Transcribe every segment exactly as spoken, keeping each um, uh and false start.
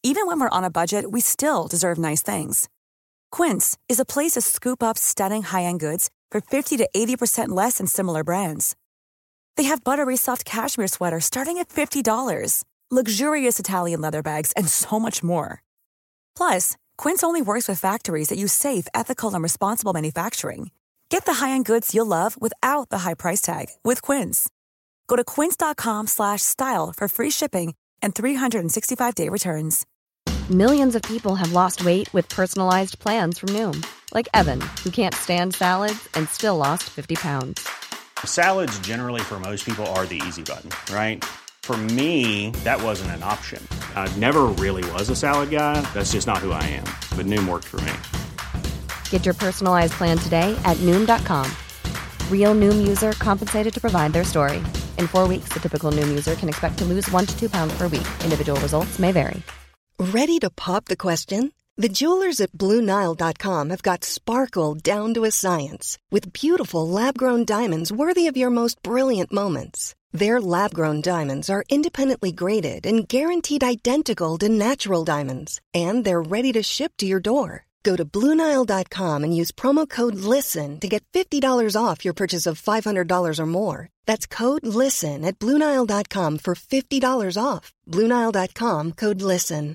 Even when we're on a budget, we still deserve nice things. Quince is a place to scoop up stunning high-end goods for fifty to eighty percent less than similar brands. They have buttery soft cashmere sweaters starting at fifty dollars, luxurious Italian leather bags, and so much more. Plus, Quince only works with factories that use safe, ethical, and responsible manufacturing. Get the high-end goods you'll love without the high price tag with Quince. Go to quince.com slash style for free shipping and three sixty-five day returns. Millions of people have lost weight with personalized plans from Noom. Like Evan, who can't stand salads and still lost fifty pounds. Salads generally for most people are the easy button, right? For me, that wasn't an option. I never really was a salad guy. That's just not who I am. But Noom worked for me. Get your personalized plan today at Noom dot com. Real Noom user compensated to provide their story. In four weeks, the typical Noom user can expect to lose one to two pounds per week. Individual results may vary. Ready to pop the question? The jewelers at Blue Nile dot com have got sparkle down to a science with beautiful lab-grown diamonds worthy of your most brilliant moments. Their lab-grown diamonds are independently graded and guaranteed identical to natural diamonds, and they're ready to ship to your door. Go to Blue Nile dot com and use promo code LISTEN to get fifty dollars off your purchase of five hundred dollars or more. That's code LISTEN at Blue Nile dot com for fifty dollars off. Blue Nile dot com, code LISTEN.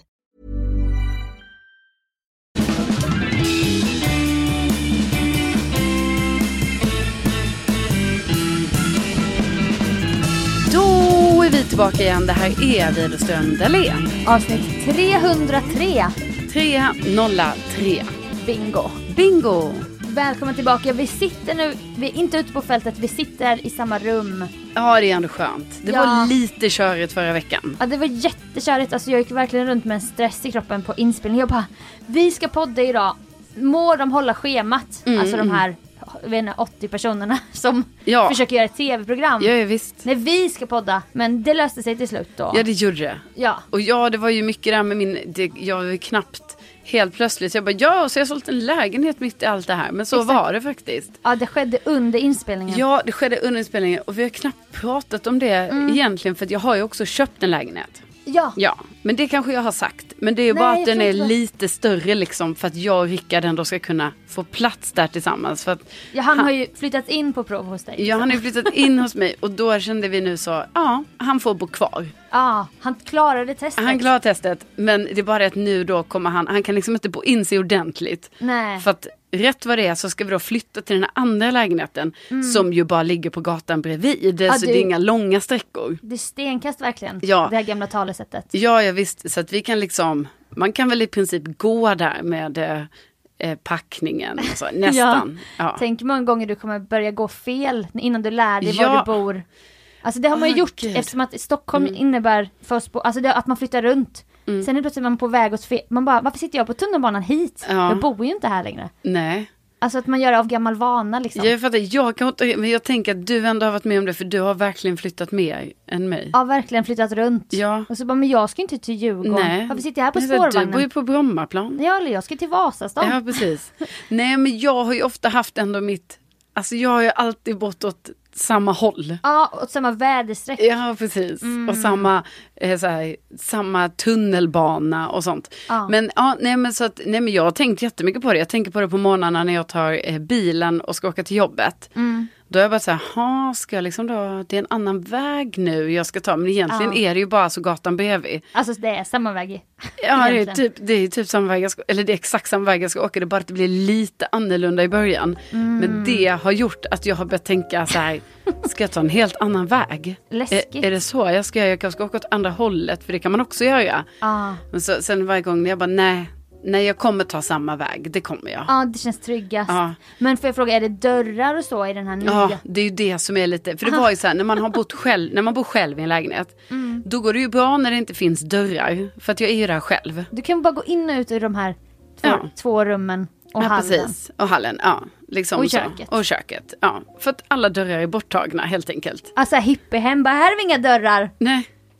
Då är vi tillbaka igen. Det här är Widerström Dahlén. Avsnitt trehundratre. tre noll tre. Bingo. Bingo. Välkommen tillbaka. Vi sitter nu, vi är inte ute på fältet, vi sitter i samma rum. Ja, det är ändå skönt. Det ja. var lite körigt förra veckan. Ja, det var jättekörigt. Alltså jag gick verkligen runt med en stress i kroppen på inspelning. Jag bara, vi ska podda idag. Må de hålla schemat. Mm, alltså de här jag vet inte, åttio personerna som ja. försöker göra ett tv-program. Ja, visst. När vi ska podda. Men det löste sig till slut då. Ja, det gjorde det. Ja. Och ja, det var ju mycket där med min... Det, jag var knappt helt plötsligt. Så jag bara, ja, så jag har sålt en lägenhet mitt i allt det här. Men så Exakt. var det faktiskt. Ja, det skedde under inspelningen. Ja, det skedde under inspelningen. Och vi har knappt pratat om det mm. egentligen. För att jag har ju också köpt en lägenhet. Ja. Ja, men det kanske jag har sagt. Men det är ju Nej, bara att den är det. lite större liksom. För att jag och Rickard ändå ska kunna få plats där tillsammans. För att ja, han, han har ju flyttat in på prov hos dig. Ja, han har ju flyttat in hos mig. Och då kände vi nu så, ja, han får bo kvar. Ja, han klarade testet. Han klarade testet. Men det är bara att nu då kommer han, han kan liksom inte bo in sig ordentligt. Nej. För att rätt vad det är så ska vi då flytta till den här andra lägenheten. Mm. Som ju bara ligger på gatan bredvid. Ja, så det, det är inga långa sträckor. Det är stenkast verkligen. Ja. Det här gamla talesättet. Ja, jag visst. Så att vi kan liksom, man kan väl i princip gå där med eh, packningen. Alltså, nästan. ja. Ja. Tänk många gånger du kommer börja gå fel innan du lär dig ja. var du bor. Alltså det har man ju oh, gjort God. eftersom att Stockholm mm. innebär för oss på, alltså det, att man flyttar runt. Mm. Sen är plötsligt man på väg åt fel. Man bara, varför sitter jag på tunnelbanan hit? Ja. Jag bor ju inte här längre. Nej. Alltså att man gör det av gammal vana liksom. Jag fattar, jag kan inte, men jag tänker att du ändå har varit med om det. För du har verkligen flyttat mer än mig. Ja, verkligen flyttat runt. Ja. Och så bara, men jag ska inte till Djurgården. Nej. Varför sitter jag här på Nej, spårvagnen? Du bor ju på Brommaplan. Ja, eller jag ska till Vasastan. Ja, precis. Nej, men jag har ju ofta haft ändå mitt... Alltså jag har ju alltid bott åt samma håll. Ja, åt samma väderstreck. Ja, precis. Mm. Och samma, eh, så här, samma tunnelbana och sånt. Ja. Men, ja, nej, men, så att, nej, men jag har tänkt jättemycket på det. Jag tänker på det på morgnarna när jag tar eh, bilen och ska åka till jobbet. Mm. Då är jag bara så här, ska jag liksom då, det är en annan väg nu jag ska ta. Men egentligen ja. är det ju bara så gatan bredvid. Alltså det är samma väg. Ja, det är, typ, det är typ samma väg jag ska, eller det är exakt samma väg jag ska åka. Det är bara att det blir lite annorlunda i början. Mm. Men det har gjort att jag har börjat tänka så här, ska jag ta en helt annan väg? Läskigt. Är, är det så jag ska göra? Jag kanske ska åka åt andra hållet, för det kan man också göra. Ah. Men så, sen varje gång jag bara, nej. Nej, jag kommer ta samma väg. Det kommer jag. Ja, det känns tryggast. Ja. Men får jag fråga, är det dörrar och så i den här nya? Ja, det är ju det som är lite... För det var ju så här, när man har bott själv, när man bor själv i en lägenhet, mm. då går det ju bra när det inte finns dörrar. För att jag är ju där själv. Du kan bara gå in och ut ur de här två, ja. två rummen och ja, hallen. Precis. Och hallen, ja. Liksom och köket. Så. Och köket, ja. För att alla dörrar är borttagna, helt enkelt. Alltså hippiehem, bara här är inga dörrar. Nej.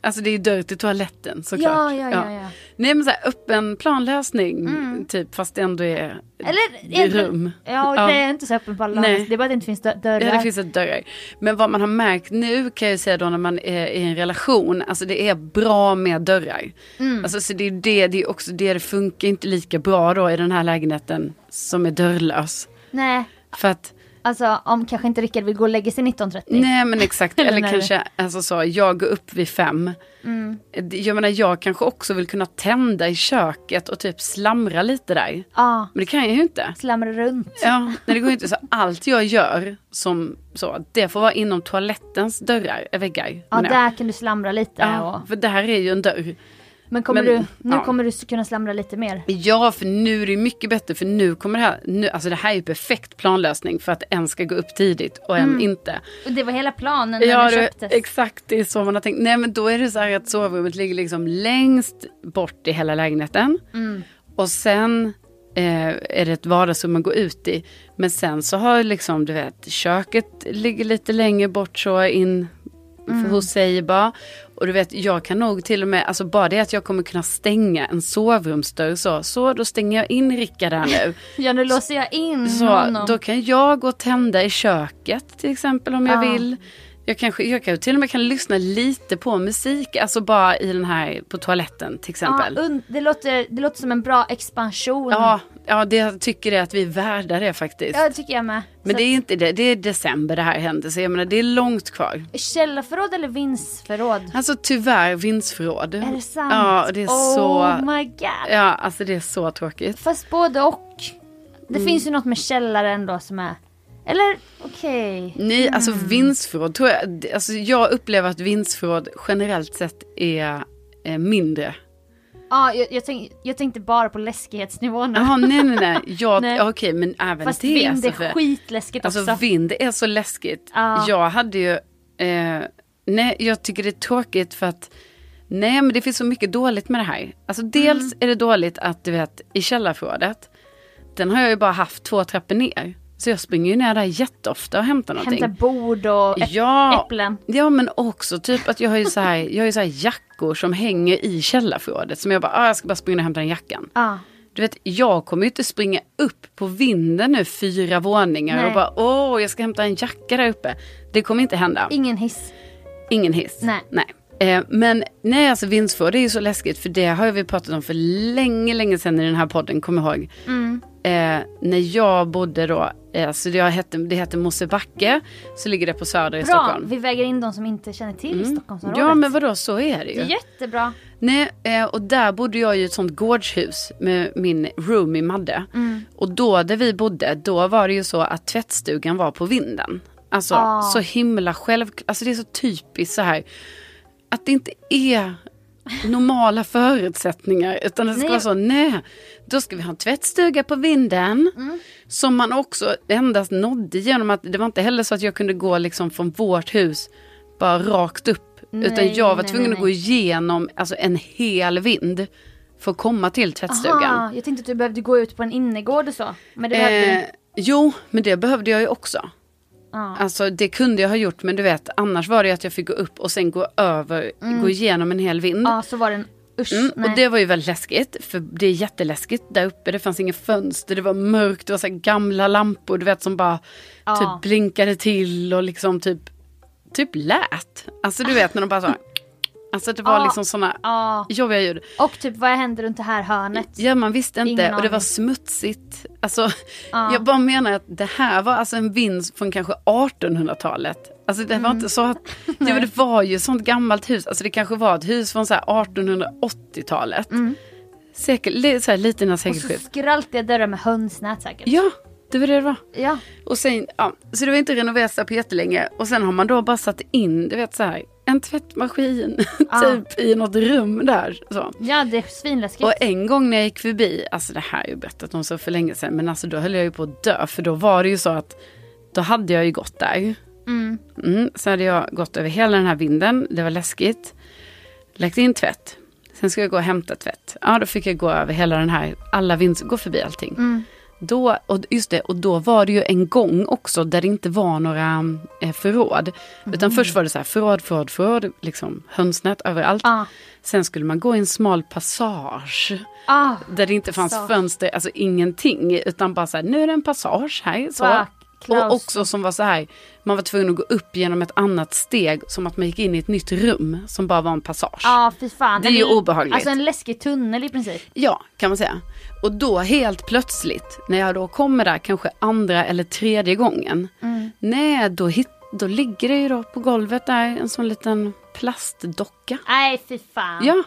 Alltså det är dörr till toaletten såklart. Ja, ja, ja, ja. Nej men så här, öppen planlösning mm. typ, fast det ändå är Eller, är rum. Ja, ja, det är inte så öppen planlösning. Det är bara att det inte finns dörrar. Ja, det finns ett dörrar. Men vad man har märkt nu kan jag säga då när man är i en relation, alltså det är bra med dörrar. Mm. Alltså så det är det, det är också det, det funkar inte lika bra då i den här lägenheten som är dörrlös. Nej. För att alltså om kanske inte Rickard vill gå och lägga sig nitton trettio. Nej men exakt, eller kanske alltså så, jag går upp vid fem. Mm. Jag menar jag kanske också vill kunna tända i köket och typ slamra lite där. Ja. Men det kan jag ju inte. Slamra runt. Ja, nej, det går inte så. Allt jag gör som så, det får vara inom toalettens dörrar, väggar. Ja, där jag. Kan du slamra lite. Ja, och... för det här är ju en dörr. Men, kommer men du, nu ja. kommer du kunna slamra lite mer. Ja, för nu är det mycket bättre. För nu kommer det här, nu, alltså det här är ju perfekt planlösning för att en ska gå upp tidigt och en mm. inte. Och det var hela planen när ja, det köptes. Exakt, det är så man har tänkt. Nej men då är det så här att sovrummet ligger liksom längst bort i hela lägenheten. Mm. Och sen eh, är det ett vardagsrum man går ut i. Men sen så har liksom, du vet, köket ligger lite längre bort så in mm. för hos sig bara. Och du vet, jag kan nog till och med, alltså bara det att jag kommer kunna stänga en sovrumsdörr så, så då stänger jag in Rickard där nu. Ja, nu låser jag in så, honom. då kan jag gå och tända i köket till exempel om jag ja. vill. Jag kanske, jag kan till och med kan lyssna lite på musik, alltså bara i den här, på toaletten till exempel. Ja, und- det, låter, det låter som en bra expansion. Ja, ja det jag tycker jag att vi är värda det faktiskt. Ja, det tycker jag med. Men så det är inte det, det är december det här händer, så jag menar det är långt kvar. Källarförråd eller vindsförråd? Alltså tyvärr vindsförråd. Är det sant? Ja, det är oh så... Oh my god. Ja, alltså det är så tråkigt. Fast både och. Det mm. finns ju något med källare ändå som är... Eller, okej. Okay. Nej, alltså mm. vindsförråd tror jag... Alltså jag upplever att vindsförråd generellt sett är, är mindre. Ja, jag, jag, tänk, jag tänkte bara på läskighetsnivån. Jaha, nej, nej, nej. Jag, nej. Okej, okay, men även fast det. Fast vind är för, skitläskigt också. Alltså vind är så läskigt. Ja. Jag hade ju... Eh, nej, jag tycker det är tråkigt för att... Nej, men det finns så mycket dåligt med det här. Alltså dels mm. är det dåligt att du vet, i källarförrådet, den har jag ju bara haft två trappor ner. Så jag springer ju ner där jätteofta och hämtar någonting. Hämtar bord och äpp- ja, äpplen. Ja, men också typ att jag har ju så här, jag har ju så här jackor som hänger i källarförrådet. Som jag bara, ah, jag ska bara springa och hämta den jackan. Ah. Du vet, jag kommer ju inte springa upp på vinden nu fyra våningar. Nej. Och bara, åh, jag ska hämta en jacka där uppe. Det kommer inte hända. Ingen hiss. Ingen hiss. Nej. Nej. Eh, men nej, alltså vindsförråd, det är ju så läskigt. För det har vi pratat om för länge, länge sedan i den här podden, kommer jag ihåg. Mm. Eh, när jag bodde då, eh, så det hette, det hette Mosebacke, så ligger det på Söder i Bra, Stockholm. vi väger in de som inte känner till mm. Stockholmsområdet. Ja, men vadå, så är det ju. Det är jättebra. Nej, eh, och där bodde jag i ett sånt gårdshus med min roomie Madde. Mm. Och då där vi bodde, då var det ju så att tvättstugan var på vinden. Alltså ah. så himla självklart, alltså det är så typiskt så här att det inte är normala förutsättningar, utan det ska nej. vara så, nej, då ska vi ha en tvättstuga på vinden mm. som man också endast nådde genom att, det var inte heller så att jag kunde gå liksom från vårt hus bara rakt upp, nej, utan jag var nej, tvungen nej, att gå igenom alltså en hel vind för att komma till tvättstugan. Aha, jag tänkte att du behövde gå ut på en innergård och så. Men det behövde eh, jo, men det behövde jag ju också. Ah. Alltså det kunde jag ha gjort, men du vet, annars var det att jag fick gå upp och sen gå över, mm. gå igenom en hel vind. Ja, ah, så var det en usch. Mm, och det var ju väldigt läskigt, för det är jätteläskigt där uppe. Det fanns inga fönster, det var mörkt, det var så här gamla lampor, du vet, som bara ah. typ blinkade till och liksom typ, typ lät. Alltså du vet, när de bara så alltså det var ah. liksom såna ah. jobbiga ljud. Och typ, vad händer runt det här hörnet? Ja, man visste inte. Ingen och det var aning. Smutsigt. Alltså, ah. jag bara menar att det här var alltså en vind från kanske artonhundratalet. Alltså det var mm. inte så att, ja, men det var ju sånt gammalt hus. Alltså det kanske var ett hus från så här artonhundraåttiotalet. Mm. Säkert, så här lite innan sekelskiftet. Och så skraltiga dörrar med hönsnät säkert. Ja, det var det det var. Ja. Och sen, ja, så det var inte renoverat på jättelänge. Och sen har man då bara satt in, du vet så här, en tvättmaskin ah. typ i något rum där. Så. Ja, det är svinläskigt. Och en gång när jag gick förbi, alltså det här är ju berättat om så för länge sedan, men alltså då höll jag ju på att dö. För då var det ju så att, då hade jag ju gått där. Mm. Mm, så hade jag gått över hela den här vinden, det var läskigt. Lagt in tvätt. Sen ska jag gå och hämta tvätt. Ja, då fick jag gå över hela den här, alla vind, gå förbi allting. Mm. då, och just det, och då var det ju en gång också där det inte var några eh, förråd. Mm. Utan först var det så här förråd, förråd, förråd, liksom hönsnät överallt. Ah. Sen skulle man gå i en smal passage. Ah. Där det inte fanns så. Fönster, alltså ingenting. Utan bara så här, nu är det en passage här. Så. Wow. Och också som var så här, man var tvungen att gå upp genom ett annat steg, som att man gick in i ett nytt rum som bara var en passage. Ja, fy fan. Det är ju obehagligt. Alltså en läskig tunnel i princip. Ja, kan man säga. Och då helt plötsligt, när jag då kommer där kanske andra eller tredje gången, mm. nej, då, hit, då ligger det ju då på golvet där en sån liten plastdocka. Nej, fy fan. Ja.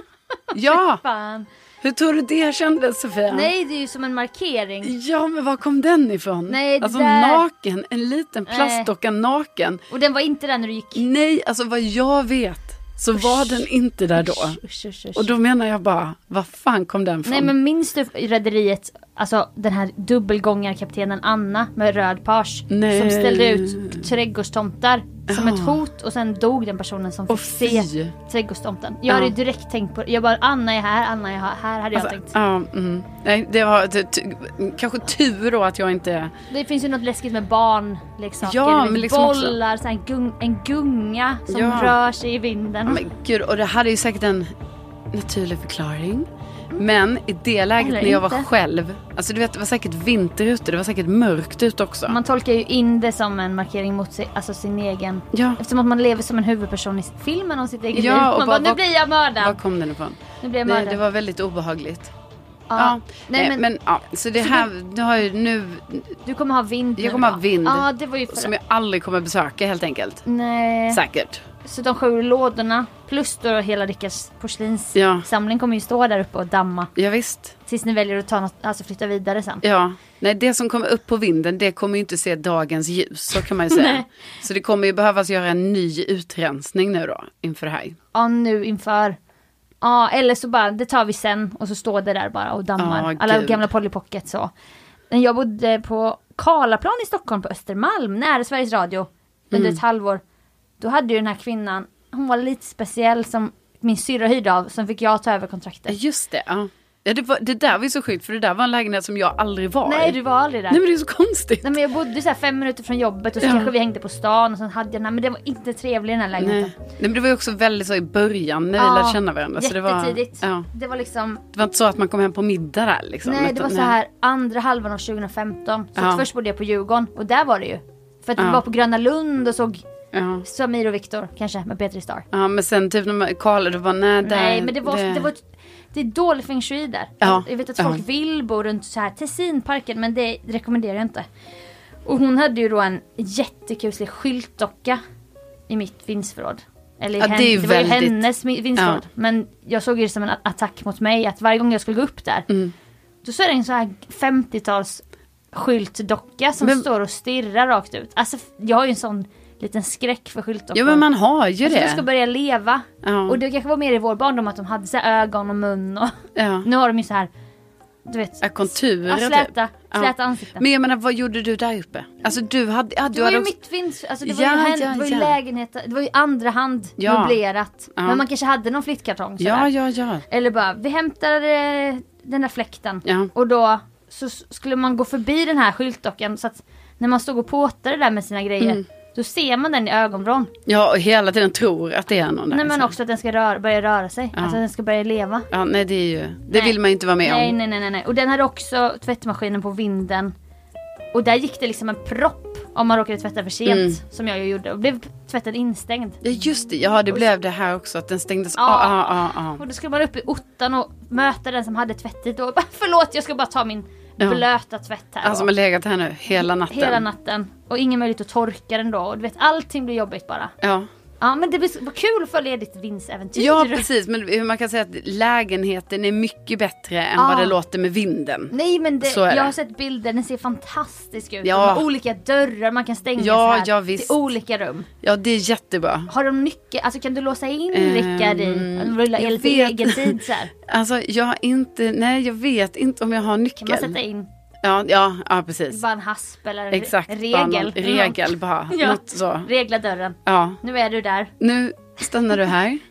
Ja. Fy fan. Hur tror du det kändes, Sofia? Nej, det är ju som en markering. Ja, men var kom den ifrån? Nej, alltså där... naken, en liten plastdocka naken. Och den var inte där när du gick? Nej, alltså vad jag vet så usch, var den inte där då. Usch, usch, usch, usch. Och då menar jag bara, vad fan kom den från? Nej, men minns du rederiet, alltså den här dubbelgångarkaptenen Anna med röd page, nej, som ställde ut trädgårdstomtar som oh. ett hot, och sen dog den personen som fick oh, se trädgårdstomten. Jag hade oh. direkt tänkt på, jag bara, Anna är här, Anna är här, hade jag alltså, tänkt. Ja, mm. Nej, det var det, t- kanske tur då att jag inte... Det finns ju något läskigt med barn, liksom. Ja, men liksom bollar, så en, gung, en gunga som ja. rör sig i vinden. Men gud, och det hade ju säkert en naturlig förklaring. Men i det läget eller när jag inte. var själv, alltså du vet, det var säkert vinter ute, det var säkert mörkt ute också. Man tolkar ju in det som en markering mot sig, alltså sin egen, ja. eftersom att man lever som en huvudperson i filmen om sitt eget ja, liv. Man och bara, bara, nu blir jag mördad. Var kom den ifrån? Nu blir jag mördad. Nej, det var väldigt obehagligt. Ja. Ja. Nej, men, men ja, så det så här, du, du har ju nu... Du kommer ha vind. Jag kommer ha vind. Ja, det var ju för... Som jag aldrig kommer besöka helt enkelt. Nej. Säkert. Så de sju lådorna plus då hela Rickards porslinssamling ja. kommer ju stå där uppe och damma. Ja, visst. Tills ni väljer att ta något, alltså flytta vidare sen. Ja. Nej, det som kommer upp på vinden, det kommer ju inte se dagens ljus, så kan man ju säga. Så det kommer ju behövas göra en ny utrensning nu då, inför det här. Ja, nu inför... Ja, eller så bara, det tar vi sen och så står det där bara och dammar. Oh, alla gamla Polly Pocket så. När jag bodde på Karlaplan i Stockholm på Östermalm, nära Sveriges Radio, under mm. ett halvår. Då hade ju den här kvinnan, hon var lite speciell som min syrra hyrde av, som fick jag ta över kontraktet. Just det, ja. Ja, det, var, det där var ju så sjukt, för det där var en lägenhet som jag aldrig var. Nej, du var aldrig där. Nej, men det är så konstigt. Nej, men jag bodde så här fem minuter från jobbet och så ja. kanske vi hängde på stan och sen hade jag den här, men det var inte trevlig den här lägenheten. Nej, Nej men det var ju också väldigt så i början när ja, vi lärde känna varandra. Så det var, jättetidigt. Ja. Det var liksom... Det var inte så att man kom hem på middag där liksom. Nej, det var så här andra halvan av tjugohundrafemton. Så ja. först bodde jag på Djurgården och där var det ju. För att ja. vi var på Gröna Lund och såg... Ja. Samir och Viktor kanske med Petri Star. Ja, men sen typ när man Karl, det var nej, där, nej men det var det, det var det är dålig feng shui där. Ja. Jag vet att folk ja. vill bo runt så här Tessinparken, men det rekommenderar jag inte. Och hon hade ju då en jättekuslig skyltdocka i mitt vindsförråd. Eller ja, hen, det, är det väldigt... var ju hennes vindsförråd. Ja. Men jag såg det som en attack mot mig, att varje gång jag skulle gå upp där mm. då så är det en så här femtiotals skyltdocka som men... står och stirrar rakt ut. Alltså jag har ju en sån liten skräck för skyltdockor. Jo, men man har ju alltså, det. De ska börja leva. Ja. Och det kanske var mer i vår barndom att de hade så här ögon och mun. Och ja. Nu har de ju så här, du vet. Ja, konturer. Ja, släta, släta ja. ansikten. Men jag menar, vad gjorde du där uppe? Alltså du hade... Ja, du det var hade ju också... mitt vinst. Alltså det var ja, ju, hen, ja, det var ju ja. lägenheter. Det var ju andra hand ja. möblerat. Ja. Men man kanske hade någon flyttkartong. Ja, ja, ja. Eller bara, vi hämtar eh, den där fläkten. Ja. Och då så skulle man gå förbi den här skyltdockan. Så att när man stod och påtade där med sina grejer. Mm. Då ser man den i ögonvrån. Ja, och hela tiden tror att det är någon där. Nej, men också att den ska röra, börja röra sig. Ja. Alltså att den ska börja leva. Ja, nej det är ju... Det nej. vill man ju inte vara med nej, om. Nej, nej, nej, nej. Och den hade också tvättmaskinen på vinden. Och där gick det liksom en propp om man råkade tvätta för sent. Mm. Som jag ju gjorde. Och blev tvätten instängd. Ja, just det. Ja, det blev det här också. Att den stängdes. Ja. Ah, ah, ah, ah. Och då skulle man upp i ottan och möta den som hade tvättit. Och bara, förlåt, jag ska bara ta min... Ja. Blöta tvätt här. Alltså man legat här nu hela natten. Hela natten. Och ingen möjlighet att torka den då. Och du vet, allting blir jobbigt bara. Ja. Ja, men det blir kul att följa ditt vinstäventyr. Ja, precis. Men man kan säga att lägenheten är mycket bättre än ja. vad det låter med vinden. Nej, men det, jag det. har sett bilder. Den ser fantastisk ut. Ja. De olika dörrar man kan stänga ja, så här ja, visst. till olika rum. Ja, det är jättebra. Har de nyckel? Alltså kan du låsa in um, Rickard i rulla el för egen tid så här? Alltså jag har inte, nej jag vet inte om jag har nyckel. Kan man sätta in? Ja, ja, ja precis. Bara en hasp eller exakt, regel. Bara någon, regel bara. Ja. Något så. Regla dörren. Ja. Nu är du där. Nu stannar du här. Ja.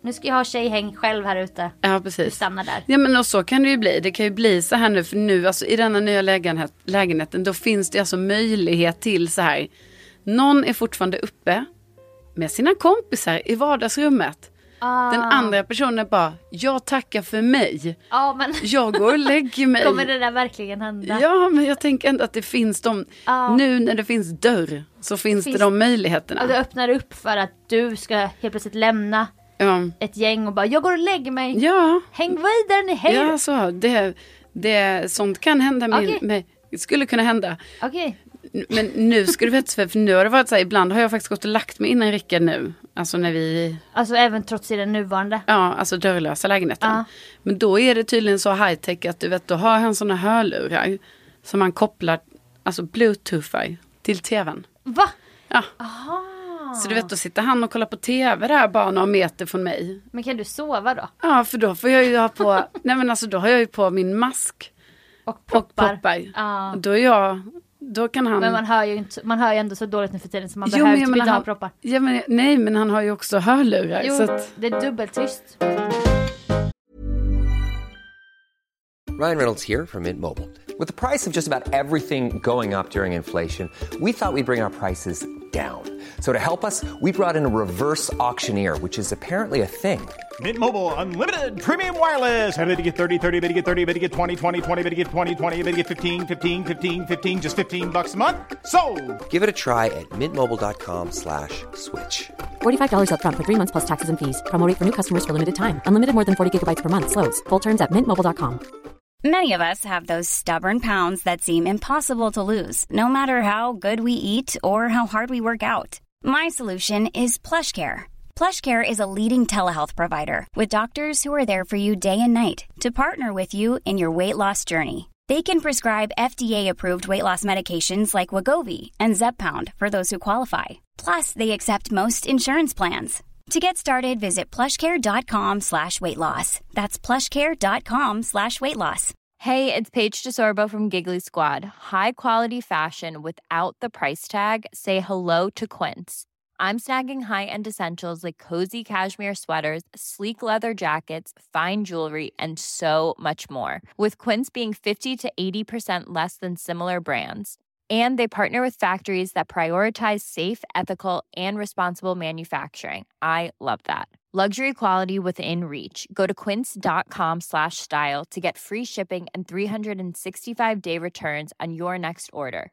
nu ska jag ha tjejhäng själv här ute. Ja, precis. Stanna där. Ja, men och så kan det ju bli. Det kan ju bli så här nu, för nu alltså, i denna nya lägenhet, lägenheten, då finns det alltså möjlighet till så här. Någon är fortfarande uppe med sina kompisar i vardagsrummet. Ah. Den andra personen bara, jag tackar för mig. Ah, men... Jag går och lägger mig. Kommer det där verkligen hända? Ja, men jag tänker ändå att det finns de, ah. nu när det finns dörr så finns, finns det de möjligheterna. Och det öppnar upp för att du ska helt plötsligt lämna ja. ett gäng och bara, jag går och lägger mig. Ja. Häng vidare ni, hej. Ja, så, det, det, sånt kan hända med, okay. med, skulle kunna hända. Okej. Okay. Men nu ska du veta, för nu har det varit så här, ibland har jag faktiskt gått och lagt mig innan Rickard nu. Alltså när vi... Alltså även trots i den nuvarande? Ja, alltså dörrlösa lägenheten. Uh. Men då är det tydligen så high-tech att du vet, då har han såna hörlurar som man kopplar, alltså bluetoothar till tvn. Va? Ja. Aha. Så du vet, då sitter han och kollar på tv där bara några meter från mig. Men kan du sova då? Ja, för då får jag ju ha på, nej men alltså då har jag ju på min mask. Och poppar. Och poppar. Uh. Då är jag... Då kan han... Men man hör ju inte, man hör ju ändå så dåligt nu för tiden så man jo, behöver typ inte ha proppar. Ja, men, nej, men han har ju också hörlurar. Jo, så att... det är dubbeltyst. Ryan Reynolds here from Mint Mobile. With the price of just about everything going up during inflation, we thought we'd bring our prices down. So to help us, we brought in a reverse auctioneer, which is apparently a thing. Mint Mobile Unlimited Premium Wireless. How to get thirty, thirty, how to get thirty, how to get twenty, twenty, twenty, how to get twenty, twenty, how to get fifteen, fifteen, fifteen, fifteen, just fifteen bucks a month? Sold! Give it a try at mintmobile.com slash switch. forty-five dollars up front for three months plus taxes and fees. Promo rate for new customers for limited time. Unlimited more than forty gigabytes per month. Slows full terms at mint mobile dot com. Many of us have those stubborn pounds that seem impossible to lose, no matter how good we eat or how hard we work out. My solution is PlushCare. PlushCare is a leading telehealth provider with doctors who are there for you day and night to partner with you in your weight loss journey. They can prescribe F D A-approved weight loss medications like Wegovy and Zepbound for those who qualify. Plus, they accept most insurance plans. To get started, visit plushcare.com slash weight loss. That's plushcare.com slash weight loss. Hey, it's Paige DeSorbo from Giggly Squad. High quality fashion without the price tag. Say hello to Quince. I'm snagging high-end essentials like cozy cashmere sweaters, sleek leather jackets, fine jewelry, and so much more. With Quince being fifty to eighty percent less than similar brands. And they partner with factories that prioritize safe, ethical, and responsible manufacturing. I love that. Luxury quality within reach. Go to quince.com slash style to get free shipping and three sixty-five day returns on your next order.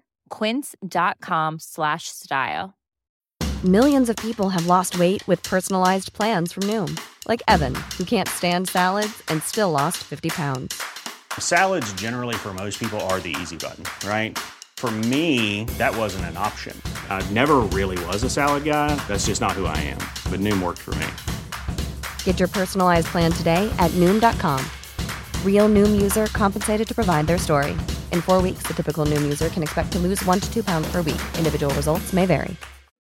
Quince.com slash style. Millions of people have lost weight with personalized plans from Noom. Like Evan, who can't stand salads and still lost fifty pounds. Salads generally for most people are the easy button, right? For me, that wasn't an option. I never really was a salad guy. That's just not who I am. But Noom worked for me. Get your personalized plan today at Noom dot com. Real Noom user compensated to provide their story. In four weeks, the typical Noom user can expect to lose one to two pounds per week. Individual results may vary.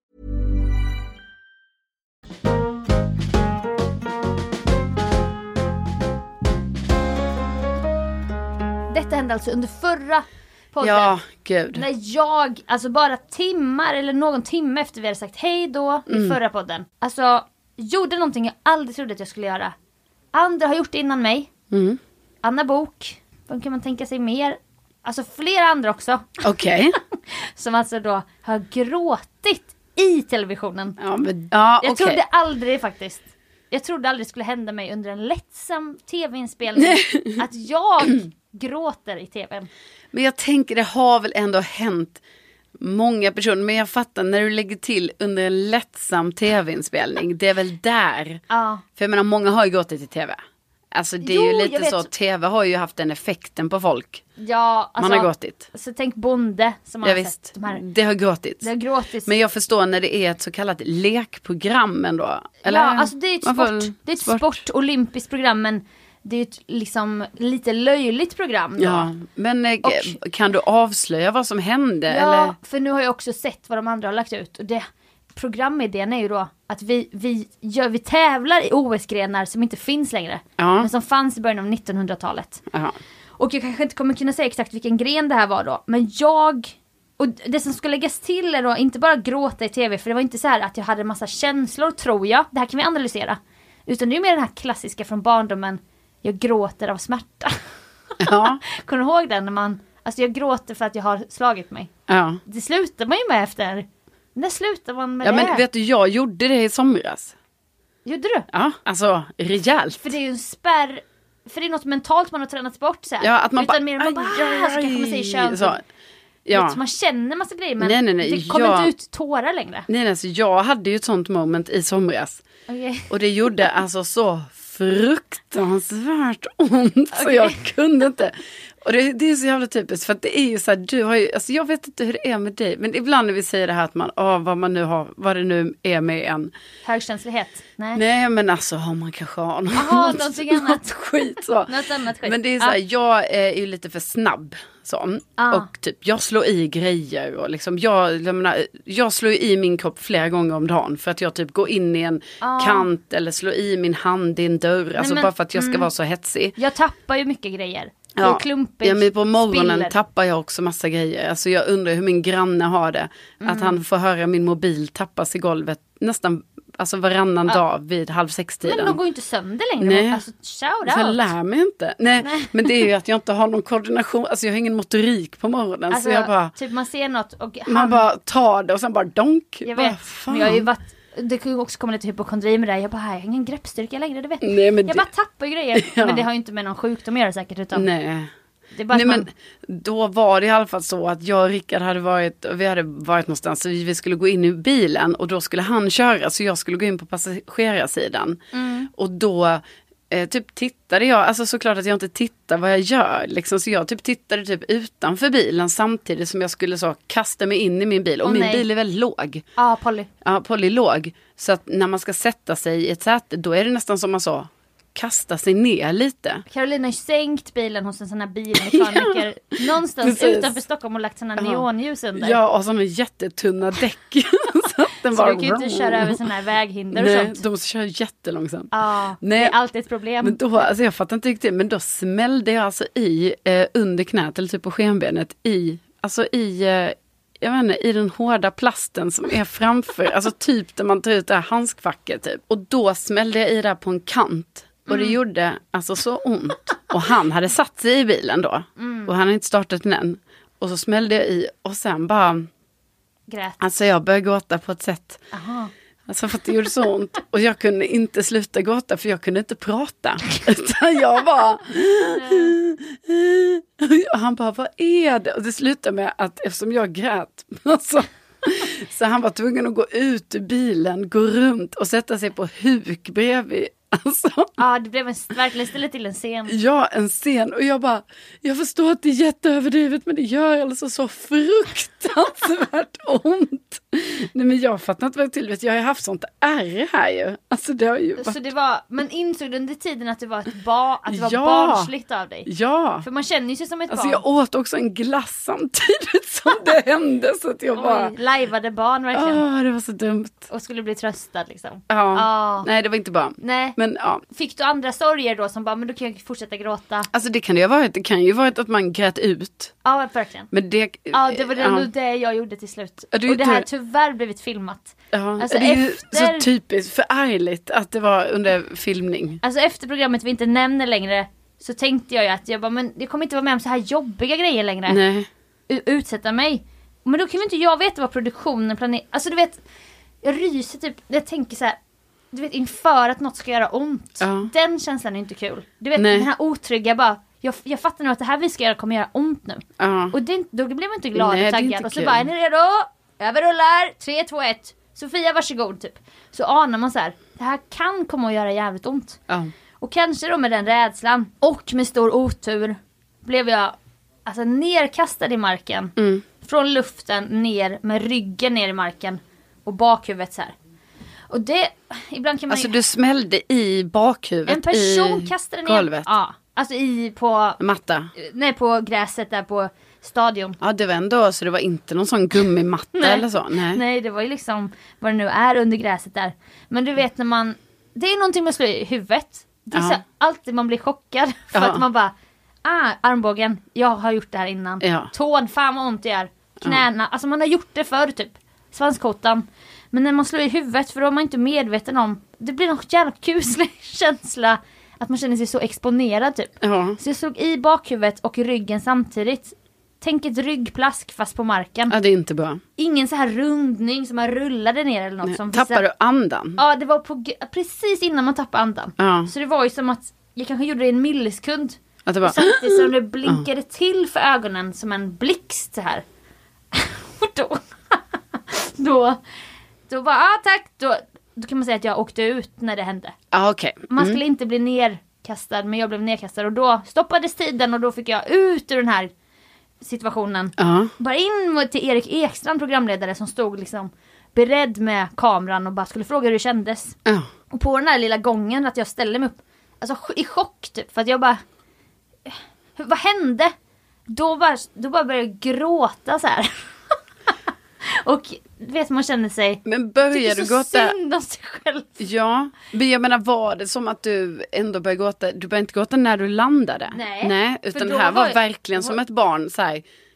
Detta hände alltså under förra podden. Ja, gud. När jag, alltså bara timmar eller någon timme efter vi hade sagt hej då i mm. förra podden. Alltså, gjorde någonting jag aldrig trodde att jag skulle göra. Andra har gjort det innan mig. Mm. Anna Bok. Vem kan man tänka sig mer? Alltså flera andra också. Okej. Okay. Som alltså då har gråtit i televisionen. Ja, men, ja, jag okay. trodde aldrig faktiskt. Jag trodde aldrig det skulle hända mig under en lättsam tv-inspelning att jag gråter i tvn. Men jag tänker det har väl ändå hänt många personer. Men jag fattar när du lägger till under en lättsam tv-inspelning. Det är väl där. Ja. För jag menar många har ju gråtit i tv. Alltså det är jo, ju lite så. Tv har ju haft den effekten på folk. Ja, alltså, man har gråtit. Så tänk Bonde som ja, har visst. sett de här. Det har gråtits. Det har gråtits. Men jag förstår när det är ett så kallat lekprogram ändå. Eller? Ja, alltså det är ett, sport, får... det är ett sport. sport olympiskt program, men det är ett liksom lite löjligt program då. Ja, men och, kan du avslöja vad som hände? Ja, eller? För nu har jag också sett vad de andra har lagt ut. Och det, programidén är ju då att vi, vi, gör, vi tävlar i O S-grenar som inte finns längre. Ja. Men som fanns i början av nittonhundratalet. Ja. Och jag kanske inte kommer kunna säga exakt vilken gren det här var då. Men jag... Och det som ska läggas till är då inte bara gråta i tv. För det var inte så här att jag hade en massa känslor, tror jag. Det här kan vi analysera. Utan det är mer den här klassiska från barndomen. Jag gråter av smärta. Ja. Kommer du ihåg den när man... Alltså jag gråter för att jag har slagit mig. Ja. Det slutar man ju med efter. När slutar man med ja, det? Ja men vet du, jag gjorde det i somras. Gjorde du? Ja, alltså rejält. För det är ju en spärr... För det är något mentalt man har tränat bort så här. Ja, att man Utan bara... mer man bara, aj, aj, så kanske man säger kön. så. Ja. Vet, man känner massa grejer men nej, nej, nej. det kommer jag... inte ut tårar längre. Nej, nej, så jag hade ju ett sånt moment i somras. Okay. Och det gjorde alltså så fruktansvärt ont. Okay. Så jag kunde inte. Och det, det är så jävla typiskt. För att det är ju så här, du har ju, alltså jag vet inte hur det är med dig. Men ibland när vi säger det här att man, åh, vad man nu har, vad det nu är med en. Högkänslighet? Nej. Nej, men alltså har man kanske har något, Aha, något, något skit så. något annat skit. Men det är så här, ah. jag är ju lite för snabb. Så. Ah. Och typ, jag slår i grejer och liksom, jag, jag, menar, jag slår i min kropp flera gånger om dagen för att jag typ går in i en ah. kant eller slår i min hand i en dörr. Nej, alltså men, bara för att jag ska mm, vara så hetsig. Jag tappar ju mycket grejer. Ja, klumpigt, ja men på morgonen spiller. tappar jag också massa grejer. Alltså jag undrar hur min granne har det. Mm. Att han får höra min mobil tappas i golvet nästan alltså varannan ja. dag vid halv sex-tiden. Men de går ju inte sönder längre. Nej. Alltså, shout jag out. lär mig inte. Nej, Nej, men det är ju att jag inte har någon koordination. Alltså jag har ingen motorik på morgonen. Alltså, så jag bara, typ man ser något och han... Man bara tar det och sen bara donk. Jag bara, vet, men jag har ju varit... Det kan ju också komma lite hypokondri med det. Jag bara, jag har ingen greppstyrka längre, det vet Nej, men jag. det... bara tappar grejer. Ja. Men det har ju inte med någon sjukdom att göra säkert. Utan... Nej. Det är bara Nej man... men då var det i alla fall så att jag och Rickard hade varit, vi hade varit någonstans så vi skulle gå in i bilen och då skulle han köra så jag skulle gå in på passagerarsidan. Mm. Och då eh, typ tittade jag, alltså såklart att jag inte tittar vad jag gör liksom, så jag typ tittade typ utanför bilen samtidigt som jag skulle så kasta mig in i min bil och oh, min nej. bil är väldigt låg. Ja, Polly. Ja, Polly låg. Så att när man ska sätta sig i ett säte då är det nästan som man sa kasta sig ner lite. Carolina har sänkt bilen hos en sån här bilmekaniker ja, någonstans precis. Utanför Stockholm och lagt såna här neonljus under. Ja, och såna jättetunna däck. så den så bara, du kan ju inte köra över såna här väghinder Nej, och sånt. de måste köra jättelångsamt. Ja, Nej, det är alltid ett problem. Men då, alltså jag fattar inte riktigt, men då smällde jag alltså i eh, under knät eller typ på skenbenet i, alltså i eh, jag vet inte, i den hårda plasten som är framför, alltså typ där man tar ut det här handskfacket typ. Och då smällde jag i där på en kant. Och det mm. gjorde alltså så ont. Och han hade satt sig i bilen då. Mm. Och han hade inte startat den än. Och så smällde jag i och sen bara... Grät. Alltså jag började gråta på ett sätt. Aha. Alltså för att det gjorde så ont. Och jag kunde inte sluta gråta för jag kunde inte prata. Utan jag bara... och han bara, vad är det? Och det slutade med att eftersom jag grät... Alltså, så han var tvungen att gå ut ur bilen, gå runt och sätta sig på huk bredvid. Alltså. Ja, det blev en, verkligen stället till en scen. Ja, en scen. Och jag bara, jag förstår att det är jätteöverdrivet men det gör alltså så fruktansvärt ont. Nej men jag fattar inte vad det till. Vet, jag har haft sånt ärr här ju. Alltså det har ju varit... Så det var, men insåg du under tiden att det var ett ba, att det var ja. barnsligt av dig? Ja. För man känner sig som ett alltså, barn. Alltså jag åt också en glass samtidigt som det hände så att jag Oj, bara... lajvade barn verkligen. Ja, det var så dumt. Och skulle bli tröstad liksom. Ja. Ah. Nej, det var inte bra. Nej. Men ja. Fick du andra sorger då som bara, men då kan jag fortsätta gråta? Alltså det kan det ju ha varit. Det kan ju varit att man grät ut. Ja, verkligen. Men det... Ja, det var det, ja. det jag gjorde till slut. Du, och det här du... tyvärr blivit filmat. Ja, alltså det är efter... ju så typiskt förargligt att det var under filmning. Alltså efter programmet vi inte nämner längre så tänkte jag ju att jag bara, men jag kommer inte vara med om så här jobbiga grejer längre. Nej. U- utsätta mig. Men då kan ju inte jag veta vad produktionen planerar. Alltså du vet, jag ryser typ, jag tänker så här, du vet, inför att något ska göra ont. Ja. Den känslan är inte kul. Du vet, Nej. den här otrygga bara, jag, jag fattar nu att det här vi ska göra kommer göra ont nu. Ja. Och det, då blir man inte glad Nej, och taggad. Och så bara, är ni redo? Överrullar, tre, två, ett. Sofia, varsågod typ. Så anar man så här, det här kan komma att göra jävligt ont. Ja. Och kanske då med den rädslan och med stor otur blev jag alltså nerkastad i marken. Mm. Från luften ner med ryggen ner i marken och bakhuvudet så här. Och det, ibland kan man Alltså ju... du smällde i bakhuvudet en person i kastade ner golvet. Ja, alltså i på matta. Nej, på gräset där på stadion. Ja, det var ändå så det var inte någon sån gummimatta eller så. Nej. Nej, det var ju liksom vad det nu är under gräset där. Men du vet när man, det är någonting med att slå i huvudet. Det är så alltid man blir chockad för Aha. att man bara, ah, armbågen, jag har gjort det här innan. Ja. Tån, fan vad ont det är. Knäna, alltså man har gjort det förr typ. Svanskotan. Men när man slår i huvudet, för då är man inte medveten om, det blir någon jävla kuslig känsla att man känner sig så exponerad typ. Ja. Så jag slog i bakhuvudet och ryggen samtidigt. Tänk ett ryggplask fast på marken. Ja, det är inte bra. Ingen så här rundning som man rullade ner eller något. Nej, som tappar vissa... du andan? Ja, det var på, precis innan man tappade andan. Ja. Så det var ju som att jag kanske gjorde det i en millisekund. Att det bara... Samtidigt som det blinkade till för ögonen som en blixt så här. Och då... då... Då bara, ah, tack. Då, då kan man säga att jag åkte ut när det hände. Ah, okay. Mm. Man skulle inte bli nerkastad, men jag blev nerkastad. Och då stoppades tiden och då fick jag ut ur den här situationen. Uh-huh. Bara in mot till Erik Ekstrand, programledare, som stod liksom beredd med kameran och bara skulle fråga hur det kändes. Uh-huh. Och på den här lilla gången att jag ställde mig upp, alltså i chock typ, för att jag bara, vad hände? Då bara, då bara började jag gråta så här. Och vet man känner sig, men börjar du gråta? Synd om sig själv. Ja, men jag menar, var det som att du ändå började gråta? Du började inte gråta när du landade. Nej. Nej, utan det här var, var verkligen var... som ett barn så här.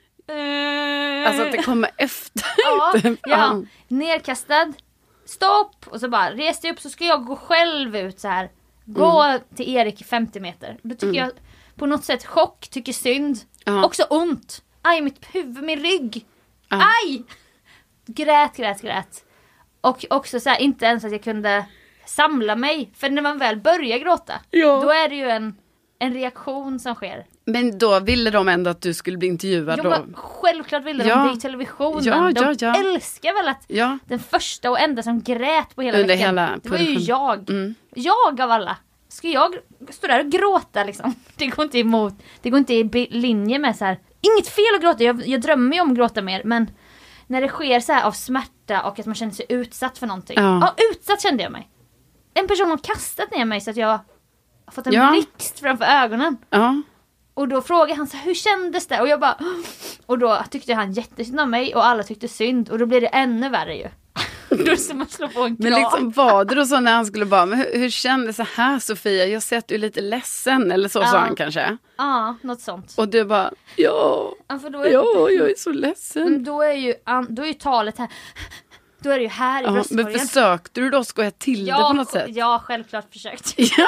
Uh... Alltså att det kommer efter. Ja, ja. Nerkastad. Stopp. Och så bara reste jag upp, så ska jag gå själv ut så här. Gå mm. till Erik i femtio meter. Då tycker mm. jag på något sätt chock, tycker synd. Uh-huh. Också ont. Aj, mitt huvud, min rygg. Uh-huh. Aj! Grät, grät, grät. Och också så här, inte ens att jag kunde samla mig. För när man väl börjar gråta, ja. Då är det ju en, en reaktion som sker. Men då ville de ändå att du skulle bli intervjuad. Jo, då. Självklart ville ja. de, det i televisionen. Ja, de ja, ja. älskar väl att ja. den första och enda som grät på hela under veckan, hela det var ju jag. Mm. Jag av alla. Ska jag stå där och gråta liksom? Det går inte emot. Det går inte i linje med så här. Inget fel att gråta. Jag, jag drömmer ju om att gråta mer, men när det sker så här av smärta och att man känner sig utsatt för någonting. Ja, ja utsatt kände jag mig. En person har kastat ner mig så att jag har fått en ja. blixt framför ögonen. Ja. Och då frågade han så här, hur kändes det? Och jag bara, och då tyckte han jättesynd om mig och alla tyckte synd. Och då blev det ännu värre ju. Då ska man slå på en kran. Men liksom var det då så när han skulle bara, men hur, hur kändes det här, Sofia? Jag ser att du är lite ledsen, eller så ja. sa han kanske. Ja, något sånt. Och du bara, ja, ja, för då är ja det... jag är så ledsen. Men då är ju, då är ju talet här, då är det ju här i ja, bröstkorgen. Men försökte du då skoja till ja, det på något sätt? Ja, självklart försökt. Ja.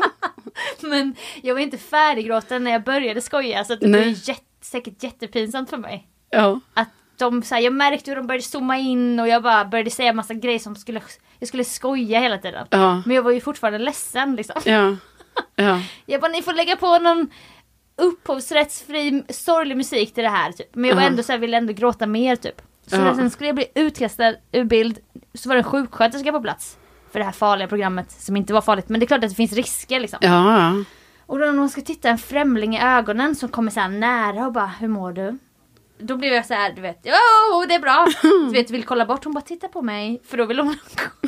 Men jag var inte färdiggråten när jag började skoja, så att det Nej. blev jätte, säkert jättepinsamt för mig. Ja. Att de, så här, jag märkte hur de började zooma in och jag bara började säga massa grejer som skulle, jag skulle skoja hela tiden. Ja. Men jag var ju fortfarande ledsen liksom. Ja. Ja. Jag bara, ni får lägga på någon upphovsrättsfri sorglig musik till det här typ. Men jag var ändå så här, ville ändå gråta mer typ. Så ja. sen skulle jag bli utkastad ur bild, så var det en sjuksköterska på plats för det här farliga programmet som inte var farligt. Men det är klart att det finns risker liksom. Ja. Och då när man ska titta en främling i ögonen som kommer så här nära och bara, hur mår du? Då blev jag så här, du vet, oh, det är bra. Du vet, vill kolla bort, hon bara titta på mig. För då vill hon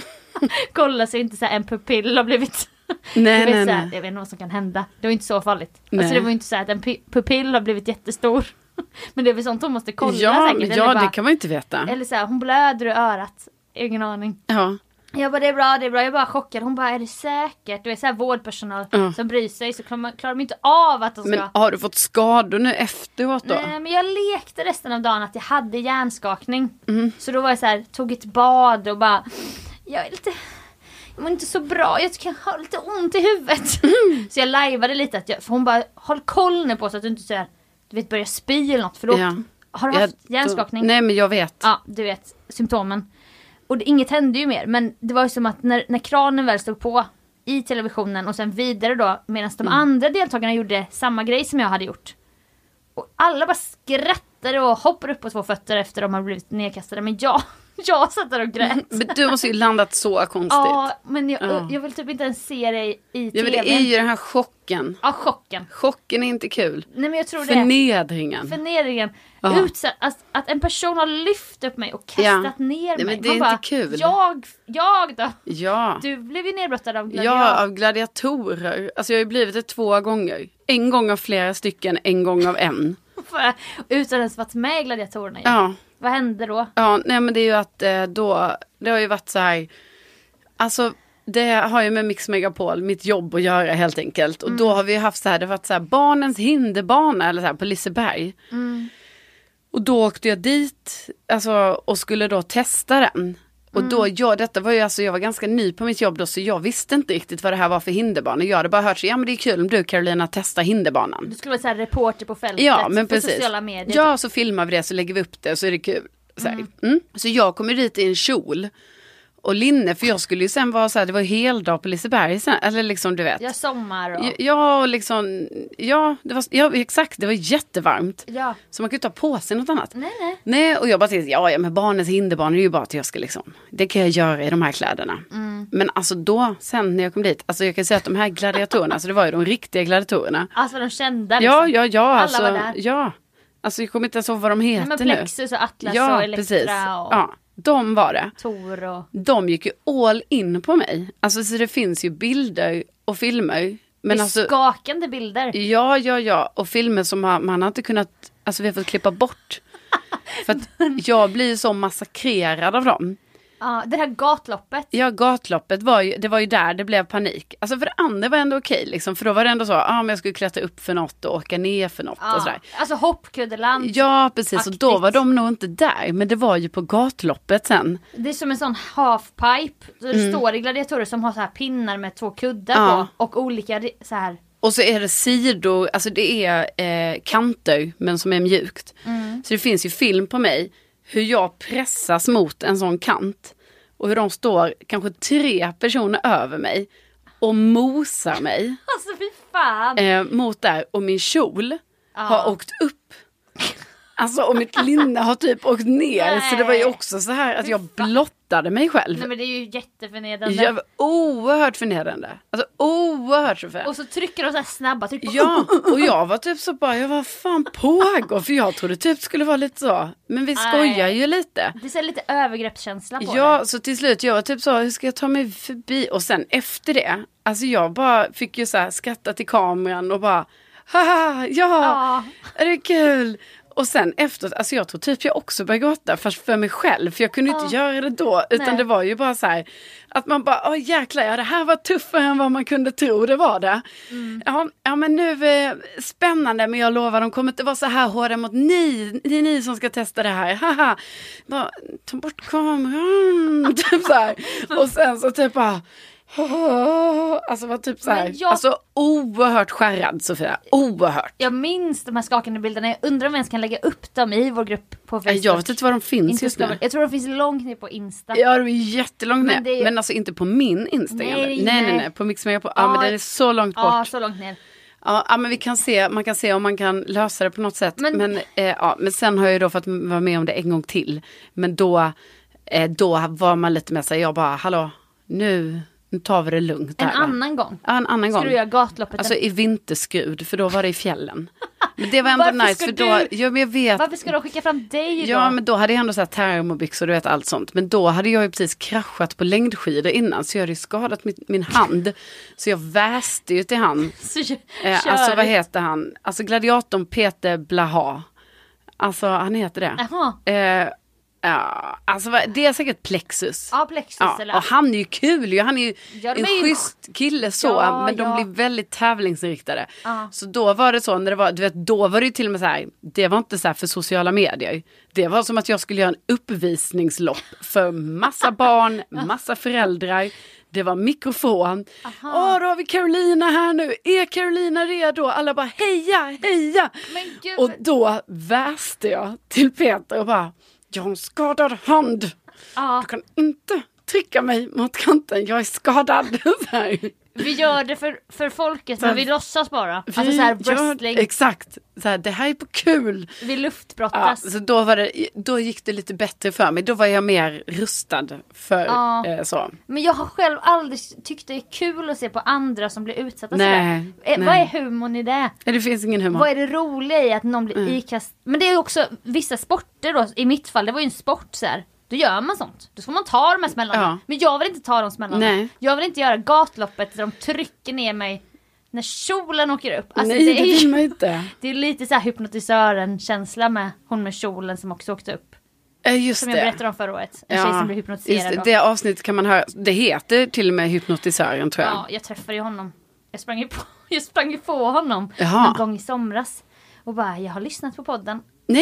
kolla så inte så här en pupill har blivit. Nej, jag vet, nej, så här, nej. jag vet inte vad som kan hända. Det var inte så farligt. Nej. Alltså det var inte så här att en pupill har blivit jättestor. Men det är väl sånt hon måste kolla ja, säkert. Ja, bara, det kan man inte veta. Eller så här, hon blöder i örat. Ingen aning. Ja. Jag bara, det är bra, det är bra. Jag bara chockad. Hon bara, är det säkert? Du är så här vårdpersonal uh. som bryr sig. Så klarar, klarar de inte av att de ska... Men har du fått skador nu efteråt då? Nej, men jag lekte resten av dagen att jag hade hjärnskakning. Mm. Så då var jag så här, tog ett bad och bara... Jag är lite... Jag mår inte så bra. Jag kan ha lite ont i huvudet. Mm. Så jag lajvade lite. Att jag, för hon bara, håll koll nu på så att du inte så här, du vet, börjar spy eller något. För då ja. har du haft jag, hjärnskakning. Då, nej, men jag vet. Ja, du vet. Symptomen. Och det, inget hände ju mer. Men det var ju som att när, när kranen väl stod på i televisionen och sen vidare då, medan de mm. andra deltagarna gjorde samma grej som jag hade gjort. Och alla bara skrattade och hoppade upp på två fötter efter de hade blivit nedkastade. Men jag, jag satt där och grät. Men du måste ju landat så konstigt. Ja, men jag, ja. jag vill typ inte ens se dig i tv. Ja, men det är ju den här chocken. Ja, chocken. Chocken är inte kul. Nej, men jag tror Förnedringen. det. Förnedringen. Utsatt, att, att en person har lyft upp mig och kastat ja. ner Nej, mig. Men det är bara, inte kul. Jag, jag då? Ja. Du blev ju nedbrottad av gladiatorer. Ja, av gladiatorer. Alltså jag har ju blivit det två gånger. En gång av flera stycken, en gång av en. Utan ens varit med i gladiatorerna. Ja. Ja. Vad hände då? Ja, nej men det är ju att eh, då, det har ju varit så här, alltså det har ju med Mix Megapol, mitt jobb att göra helt enkelt. Och mm. då har vi haft så här, det har varit så här, barnens hinderbana eller så här på Liseberg. Mm. Och då åkte jag dit, alltså, och skulle då testa den. Och Mm. då, jag, detta var ju alltså, jag var ganska ny på mitt jobb då, så jag visste inte riktigt vad det här var för hinderbanor. Jag hade bara hört så, ja men det är kul om du Carolina testar hinderbanan. Du skulle vara så här reporter på fältet. Ja, men för precis. sociala medier. Ja, så filmar vi det, så lägger vi upp det, så är det kul. Så, mm. Mm. Så jag kommer dit i en kjol och linne, för jag skulle ju sen vara så här, det var heldag på Liseberg sen, eller liksom du vet. Ja, sommar och... Ja, liksom, ja, det var, ja, exakt, det var jättevarmt. Ja. Så man kunde ta på sig något annat. Nej, nej. Nej, och jag bara tänkte, ja, ja, men barnens hinderbanor är ju bara att jag ska liksom, det kan jag göra i de här kläderna. Mm. Men alltså då, sen när jag kom dit, alltså jag kan säga att de här gladiatorerna, alltså det var ju de riktiga gladiatorerna. Alltså de kända liksom. Ja, ja, ja. Alla alltså, var där. Ja. Alltså jag kommer inte ens ihåg vad de heter men nu. Plexus och Atlas ja, och Elektra precis. och... Ja, de var det. Tor och... De gick ju all in på mig. Alltså så det finns ju bilder och filmer. Men det är alltså, skakande bilder. Ja, ja, ja. Och filmer som man, man har inte kunnat, alltså vi har fått klippa bort. För att jag blir så massakrerad av dem. Ja, det här gatloppet. Ja, gatloppet var ju, det var ju där det blev panik. Alltså för det andra var ändå okej liksom. För då var det ändå så, ja ah, men jag skulle klättra upp för något och åka ner för något Ja, och sådär. alltså hoppkuddeland. Ja, precis. Aktigt. Och då var de nog inte där. Men det var ju på gatloppet sen. Det är som en sån halfpipe. Så det Mm. står i gladiatorer som har så här pinnar med två kuddar Ja. på. Och olika så här. Och så är det sidor, alltså det är eh, kanter men som är mjukt. Mm. Så det finns ju film på mig hur jag pressas mot en sån kant. Och hur de står kanske tre personer över mig och mosar mig Alltså fy fan. eh, mot där. Och min kjol Ja. har åkt upp. Alltså och mitt linne har typ åkt ner. Nej. Så det var ju också så här att jag blottade mig själv. Nej men det är ju jätteförnedrande. Jag var oerhört förnedrande. Alltså oerhört förnedrande. Och så trycker de så här snabba. Tryck på. Ja, och jag var typ så bara, jag var fan pågår. För jag trodde typ skulle vara lite så. Men vi skojar Nej. ju lite. Det är så lite övergreppskänsla på Ja, det. så till slut jag var typ så, hur ska jag ta mig förbi? Och sen efter det, alltså jag bara fick ju så här skratta till kameran och bara, haha, ja, Ja. är det kul? Och sen efteråt, alltså jag tror typ jag också började gråta, fast för mig själv. För jag kunde inte Ja. göra det då. Utan Nej. det var ju bara så här, att man bara, åh jäklar, ja det här var tuffare än vad man kunde tro, det var det. Mm. Ja, ja men nu, eh, spännande, men jag lovar, de kommer inte vara så här hårda mot ni. Det är ni som ska testa det här, haha. Bara, ta bort kameran, typ så här. Och sen så typ bara, alltså var typ så här, Men jag- alltså oerhört skärrad Sofia, oerhört. Jag minns de här skakande bilderna. Jag undrar om vi ens kan lägga upp dem i vår grupp på Facebook. Jag vet inte var de finns Inte just ska- nu. Jag tror de finns långt ner på Insta. Ja, de är jättelångt ner. Men Men, det är- alltså inte på min Instagram. Nej, Nej, nej, nej. nej. På Mix Megapol. Ja, men den är så långt bort. Ja, så långt ner. Ja, ja, men vi kan se, man kan se om man kan lösa det på något sätt. Men- Men, eh, ja, men sen har jag ju då fått vara med om det en gång till. Men då, eh, då var man lite med sig. Jag bara, hallå, nu, nu tar vi det lugnt. En här, va? annan gång. Ja, en annan Ska gång. du göra gatloppet? Alltså i vinterskrud, för då var det i fjällen. Men det var ändå Varför nice, ska för du- då, ja, men jag vet. Varför ska de skicka fram dig då? Ja, men då hade jag ändå så här termobyxor, du vet allt sånt. Men då hade jag ju precis kraschat på längdskidor innan, så jag hade ju skadat min, min hand. Så jag väste ju till han. Så kör, Eh, kör. alltså vad heter han? Alltså gladiatorn Peter Blaha. Alltså han heter det. Jaha. Eh, ja, alltså vad- det är säkert Plexus. Ja, Plexus Ja, eller... och han är ju kul ju, han är ju Ja, de en är ju- schysst kille så, Ja, men de ja. blir väldigt tävlingsinriktade. Ja. Så då var det så, när det var, du vet, då var det ju till och med så här, det var inte så här för sociala medier. Det var som att jag skulle göra en uppvisningslopp för massa barn, massa föräldrar. Det var mikrofon. Åh, då har vi Carolina här nu. Är Carolina redo? Alla bara heja, heja. Men gud. Och då väste jag till Peter och bara, jag har en skadad hand. Ja. Du kan inte trycka mig mot kanten, jag är skadad. Så här. Vi gör det för, för folket, men vi låtsas bara. Alltså Vi så här gör- wrestling. Exakt, så här, det här är på kul. Vi Ja, luftbrottas. så då, var det, då gick det lite bättre för mig. Då var jag mer rustad för Ja. eh, så. Men jag har själv aldrig tyckt det är kul att se på andra som blir utsatta Nej, sådär. Eh, nej. Vad är humorn i det? Nej, det finns ingen humor. Vad är det roliga i att någon blir Mm. ikast? Men det är ju också vissa sporter då. I mitt fall, det var ju en sport så här. Då gör man sånt. Då får man ta de här smällarna. Ja. Men jag vill inte ta de smällarna. Nej. Jag vill inte göra gatloppet där de trycker ner mig när kjolen åker upp. Alltså, Nej, det, det är vill ju, man inte. det är lite så här hypnotisören-känsla med hon med kjolen som också åkte upp. Eh, Just Som det. jag berättade om förra året. En tjej som blev hypnotiserad. just det, då. det avsnittet kan man höra. Det heter till och med hypnotisören, tror jag. Ja, jag träffade ju honom. Jag sprang ju på, jag sprang ju på honom Jaha. någon gång i somras. Och bara, jag har lyssnat på podden. Nej!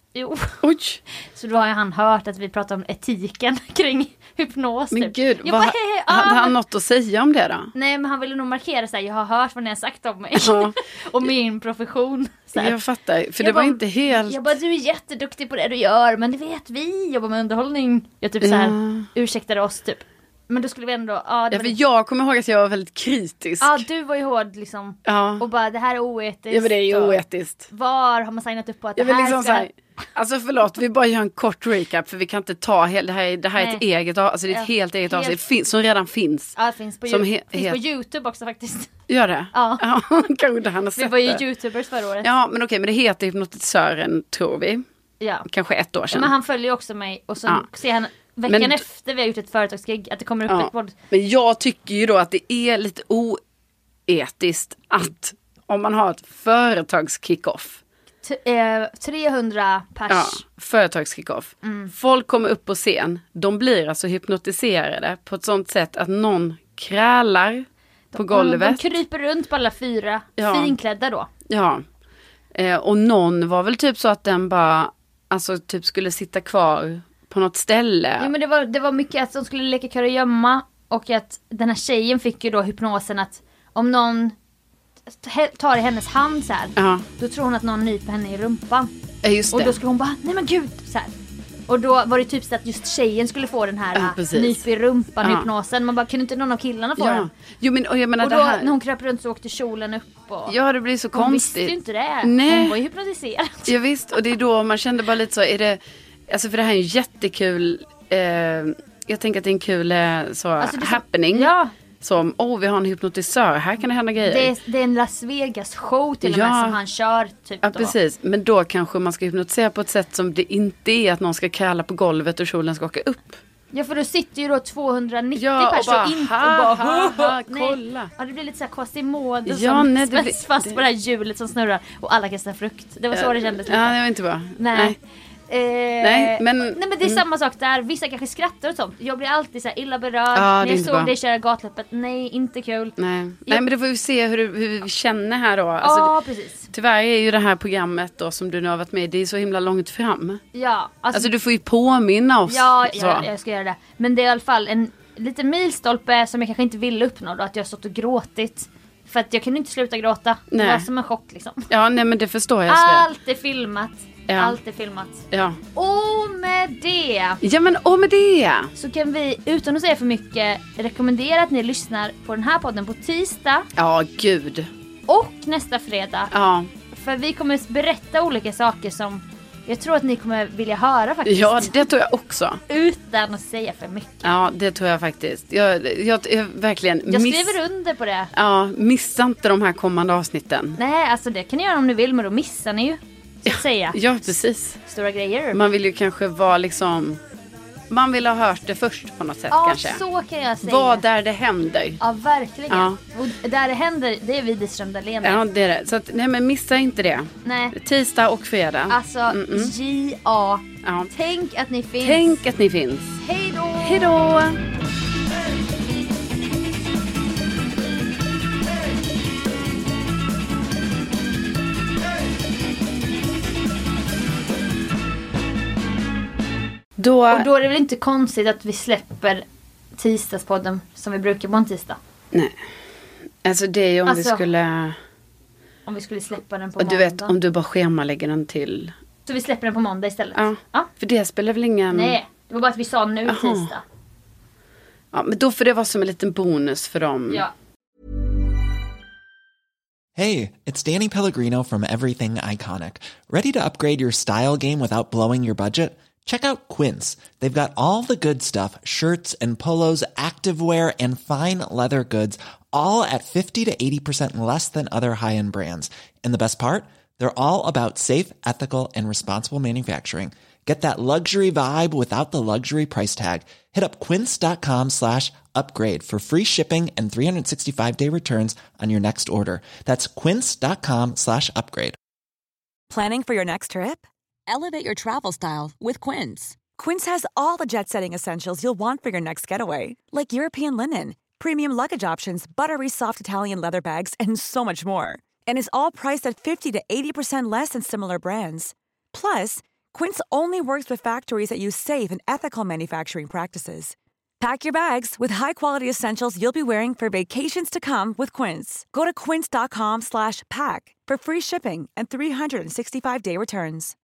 Jo. Oj. Så då har ju han hört att vi pratar om etiken kring hypnos. Men typ. gud, jag vad, bara, hej, hej, hade ah, han men... något att säga om det då? Nej, men han ville nog markera så här, jag har hört vad ni har sagt om mig. Ja. Och min profession. Så här. Jag fattar, för jag det bara, var inte helt... Jag bara, du är jätteduktig på det du gör, men det vet vi, jobbar med underhållning. Jag typ så här, ja. ursäktade oss typ. Men då skulle vi ändå... Ja, ja, för jag kommer ihåg att jag var väldigt kritisk. Ja, du var ju hård liksom. Ja. Och bara, det här är oetiskt. Ja, men det är ju oetiskt. Var har man signat upp på att jag det här liksom ska... Här, alltså förlåt, vi bara gör en kort recap. För vi kan inte ta hela... Det här är, det här är ett eget, alltså det är ett ja, helt eget helt... avsnitt som redan finns. Ja, det finns på, som ju... he- finns he- på YouTube också faktiskt. Gör det? Ja. Ja, kanske det han har sett. Vi var ju YouTubers förra året. Ja, men okej, men det heter Hypnotisören, tror vi. Ja. Kanske ett år sedan. Men han följer också mig och så ja. ser han veckan men, efter vi har gjort ett företagsgig att det kommer upp ja. ett podd. Men jag tycker ju då att det är lite oetiskt att om man har ett företagskickoff. T- eh, trehundra pers. Ja, företagskickoff. Mm. Folk kommer upp på scen. De blir alltså hypnotiserade på ett sånt sätt att någon krälar på de, golvet. De kryper runt på alla fyra. Ja. Finklädda då. Ja. Eh, och någon var väl typ så att den bara alltså typ skulle sitta kvar på något ställe. Ja, men det var, det var mycket att de skulle leka kurragömma och att den här tjejen fick ju då hypnosen att om någon tar i hennes hand så här, ja. då tror hon att någon nyper henne i rumpan. Ja, just det. Och då skulle hon bara, nej men gud, så här. Och då var det typ så att just tjejen skulle få den här ja, nyp i rumpan ja. hypnosen. Man bara, kunde inte någon av killarna få ja. den? Jo, men, och jag menar och då det här... när hon kröp runt så åkte kjolen upp. Och... Ja, det blir så hon konstigt. Hon visste ju inte det. Nej. Hon var ju hypnotiserad. Ja, visst, och det är då man kände bara lite så, är det... Alltså för det här är en jättekul... Eh, jag tänker att det är en kul eh, så, alltså happening. Så, ja. Som, åh oh, vi har en hypnotisör, här kan det hända grejer. Det är, det är en Las Vegas show till och med ja. som han kör typ ja, då. precis. Men då kanske man ska hypnotisera på ett sätt som det inte är att någon ska kräla på golvet och kjolen ska åka upp. Ja, för då sitter ju då tvåhundranittio ja, personer och inte ha, och bara ha, ha, kolla. Ja, det blir lite så här Quasimodo ja, som nej, spänns det, fast det, på det här hjulet som snurrar och alla kastar frukt. Det var så uh, det kändes lite. Ja, det var inte bra. Nej. nej. Eh, nej, men, nej men det är mm. samma sak där. Vissa kanske skrattar och sånt. Jag blir alltid så här illa berörd ja, när jag såg dig köra gatloppet. Nej, inte kul. Nej, jag... nej men det får vi se hur, hur vi känner här då. Alltså, ja, precis. Tyvärr är ju det här programmet då som du nu har varit med, det är så himla långt fram. Ja. Alltså, alltså du får ju påminna oss. Ja, ja, jag ska göra det. Men det är i alla fall en liten milstolpe som jag kanske inte ville uppnå då. Att jag har stått och gråtit. För att jag kunde inte sluta gråta. Nej. Det var som en chock liksom. Ja, nej men det förstår jag. Allt är filmat. Ja. Allt är filmat. Ja. Och med det. Ja men och med det. Så kan vi, utan att säga för mycket, rekommendera att ni lyssnar på den här podden på tisdag. Ja, gud. Och nästa fredag. Ja. För vi kommer berätta olika saker som jag tror att ni kommer vilja höra faktiskt. Ja, det tror jag också. Utan att säga för mycket. Ja, det tror jag faktiskt. Jag, jag, jag verkligen... Jag miss... skriver under på det. Ja, missa inte de här kommande avsnitten. Nej, alltså det kan ni göra om ni vill, men då missar ni ju. Så att ja, säga. Ja, precis. Stora grejer. Man vill ju kanske vara liksom... Man vill ha hört det först på något sätt ja, kanske. Ja, så kan jag säga. Vad där det händer. Ja, verkligen. Ja. Och där det händer, det är Widerström Dahlén. Ja, det är det. Så att, nej men missa inte det. Nej. Tisdag och fredag. Alltså, Mm-mm. J A. Ja. Tänk att ni finns. Tänk att ni finns. Hej då. Hej då. Då... Och då är det väl inte konstigt att vi släpper tisdagspodden som vi brukar på en tisdag. Nej. Alltså det är ju om alltså, vi skulle... Om vi skulle släppa den på och måndag. Du vet, om du bara schemalägger den till... Så vi släpper den på måndag istället? Ja, ja. För det spelar väl ingen... Nej, det var bara att vi sa nu Aha. tisdag. Ja, men då får det vara som en liten bonus för dem. Ja. Hey, it's Danny Pellegrino from Everything Iconic. Ready to upgrade your style game without blowing your budget? Check out Quince. They've got all the good stuff, shirts and polos, activewear and fine leather goods, all at fifty to eighty percent less than other high-end brands. And the best part? They're all about safe, ethical, and responsible manufacturing. Get that luxury vibe without the luxury price tag. Hit up quince.com slash upgrade for free shipping and three sixty-five day returns on your next order. That's quince.com slash upgrade. Planning for your next trip? Elevate your travel style with Quince. Quince has all the jet-setting essentials you'll want for your next getaway, like European linen, premium luggage options, buttery soft Italian leather bags, and so much more. And is all priced at fifty to eighty percent less than similar brands. Plus, Quince only works with factories that use safe and ethical manufacturing practices. Pack your bags with high-quality essentials you'll be wearing for vacations to come with Quince. Go to quince dot com slash pack for free shipping and three sixty-five day returns.